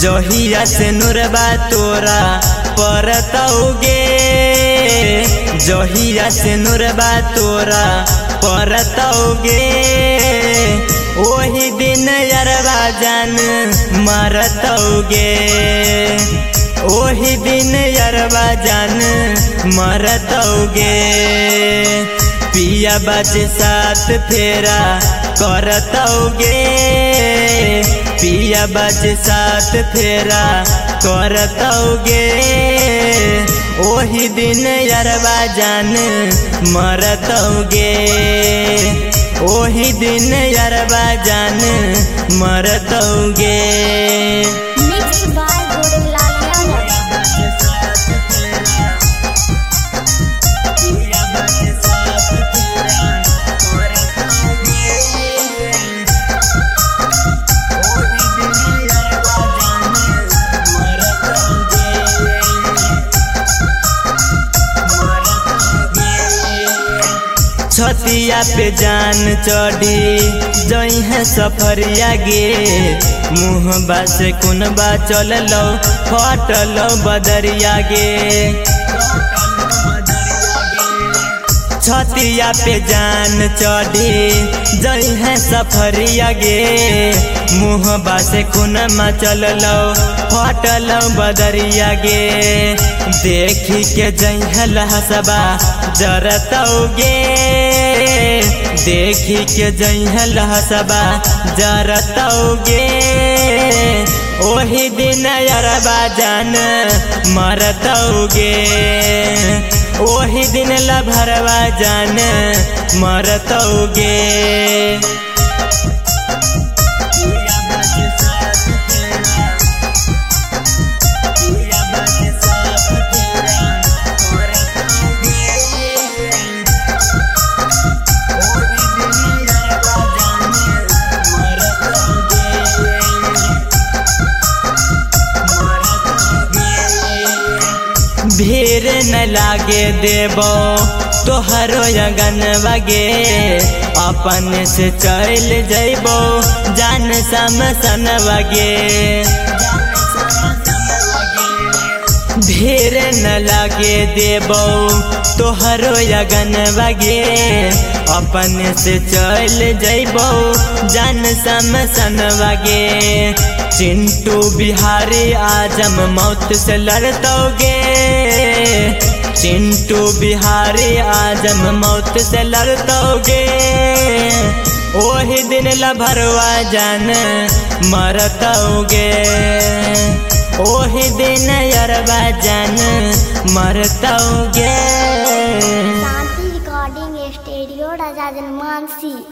जहिया से नुरबा तोरा परतौगे, जहिया से नुरबा तोरा परतौगे, ओही दिन यरबा जान मरतौगे, ओही दिन यरबा जान मरतौगे। पिया बाजे साथ फेरा करतौगे, पिया बाजे साथ फेरा करतौगे, ओही दिन यरबा जान मरतौगे, ओही दिन यरबा जान मरतौगे। छतिया पे जान चढ़ी जई है सफरिया गे, मुँहबा से कुनबा चल लो फटलो बदरिया गे। छतिया पे जान चढ़ी जई है सफरिया गे, मुँहबा से कुनमा चल लो फटलो बदरिया गे। देखी के जई है लहसबा जरतौगे, देखी के जई है लहसबा जरतौगे, ओही दिन यरबा जान मरतौगे, ओही दिन लभरवा जान मरतौगे। भीड़ न लागे देबो तोहरो यगन बगे, अपन से चल जइबो जान समसन बगे। भीड़ न लागे देबो तोहरो यगन बगे, अपन से चल जइबो जान समसन बगे। चिंटू बिहारी आजम मौत से लड़तौगे, चिंटू बिहारी आजम मौत से लड़तौगे, ओही दिन लभरवा जान मरतौगे, ओही दिन यरबा जान मरतौगे। शांति रिकॉर्डिंग स्टूडियो राजा जनमानसी।